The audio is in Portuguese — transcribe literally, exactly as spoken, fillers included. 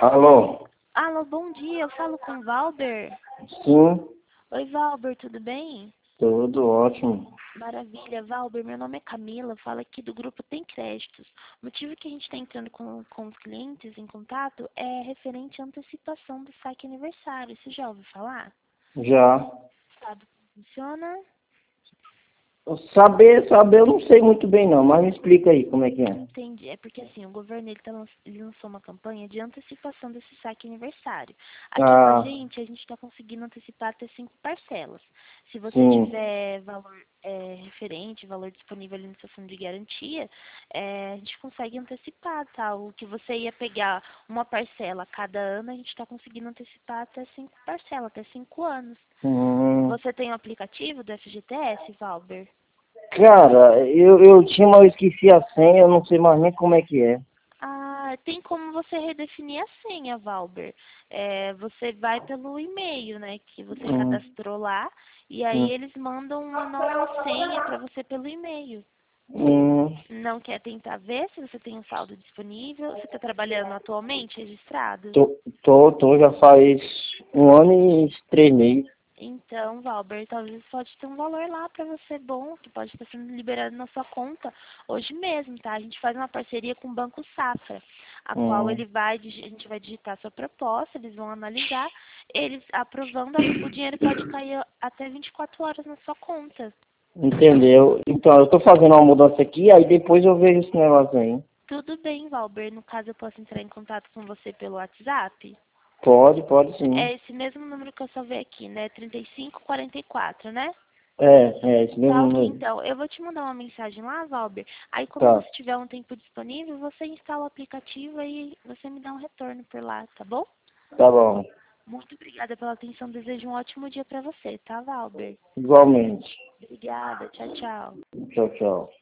Alô? Alô, bom dia. Eu falo com o Valber. Sim, Oi, Valber, tudo bem? tudo ótimo. Maravilha, Valber. Meu nome é Camila. Falo aqui do grupo Tem Créditos. O motivo que a gente está entrando com, com os clientes em contato é referente à antecipação do saque aniversário. Você já ouviu falar? Já. Sabe como funciona? Saber, saber, eu não sei muito bem não, mas me explica aí como é que é. Entendi. É porque assim, o governo ele, tá, lan- ele lançou uma campanha de antecipação desse saque aniversário. Aqui com a Ah, gente, a gente está conseguindo antecipar até cinco parcelas. Se você sim. tiver valor é, referente, valor disponível ali no seu fundo de garantia, é, a gente consegue antecipar, tá? O que você ia pegar uma parcela a cada ano, a gente está conseguindo antecipar até cinco parcelas, até cinco anos. Hum, Você tem o aplicativo do F G T S, Valber? cara, eu, eu tinha, mas eu esqueci a senha, eu não sei mais nem como é que é. Ah, tem como você redefinir a senha, Valber. É, você vai pelo e-mail, né, que você Hum, cadastrou lá, e aí hum, eles mandam uma nova senha para você pelo e-mail. hum. Não quer tentar ver se você tem um saldo disponível? Você está trabalhando atualmente registrado? Tô, tô, tô, já faz um ano e três meses. Então, Valber, talvez pode ter um valor lá para você bom, que pode estar sendo liberado na sua conta hoje mesmo, tá? A gente faz uma parceria com o Banco Safra, a qual Hum, ele vai, digi- a gente vai digitar a sua proposta, eles vão analisar, eles aprovando, a- o dinheiro pode cair até vinte e quatro horas na sua conta. entendeu? Então, eu tô fazendo uma mudança aqui, aí depois eu vejo esse negócio aí. Tudo bem, Valber, no caso eu posso entrar em contato com você pelo WhatsApp? Pode, pode sim. É esse mesmo número que eu salvei aqui, né? trinta e cinco quarenta e quatro, né? É, é, esse mesmo Tá ok, número. então. Eu vou te mandar uma mensagem lá, Valber. Aí quando Tá, você tiver um tempo disponível, você instala o aplicativo e você me dá um retorno por lá, tá bom? tá bom. Muito obrigada pela atenção. Desejo um ótimo dia pra você, tá, Valber? Igualmente. Obrigada. Tchau, tchau. Tchau, tchau.